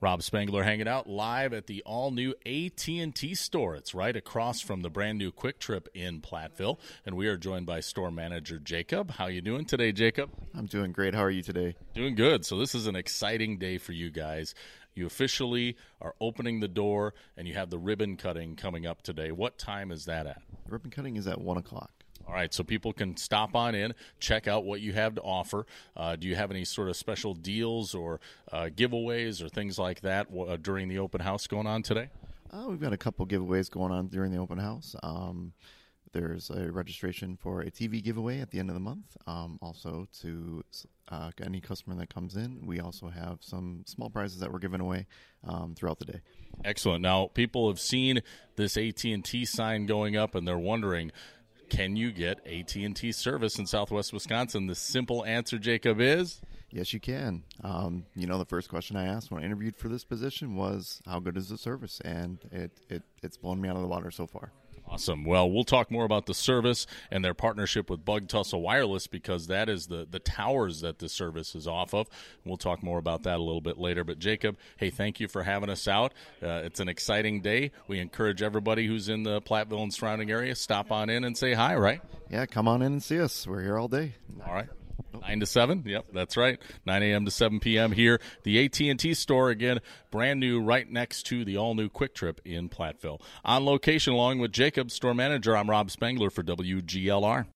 Rob Spangler hanging out live at the all-new AT&T store. It's right across from the brand-new Quick Trip in Platteville, and we are joined by store manager Jacob. How you doing today, Jacob? I'm doing great. How are you today? Doing good. So this is an exciting day for you guys. You officially are opening the door, and you have the ribbon cutting coming up today. What time is that at? Ribbon cutting is at 1 o'clock. All right, so people can stop on in, check out what you have to offer. Do you have any sort of special deals or giveaways or things like that during the open house going on today? We've got a couple giveaways going on during the open house. There's a registration for a TV giveaway at the end of the month. Also, to any customer that comes in, we also have some small prizes that we're giving away throughout the day. Excellent. Now, people have seen this AT&T sign going up, and they're wondering, can you get AT&T service in Southwest Wisconsin? The simple answer, Jacob, is yes, you can. The first question I asked when I interviewed for this position was, how good is the service? And it's blown me out of the water so far. Awesome. Well, we'll talk more about the service and their partnership with Bug Tussle Wireless, because that is the towers that the service is off of. We'll talk more about that a little bit later. But, Jacob, hey, thank you for having us out. It's an exciting day. We encourage everybody who's in the Platteville and surrounding area, stop on in and say hi, right? Yeah, come on in and see us. We're here all day. All right. 9 to 7. Yep, that's right. 9 a.m. to 7 p.m. here. The AT&T store, again, brand new, right next to the all-new Quick Trip in Platteville. On location, along with Jacob, store manager, I'm Rob Spangler for WGLR.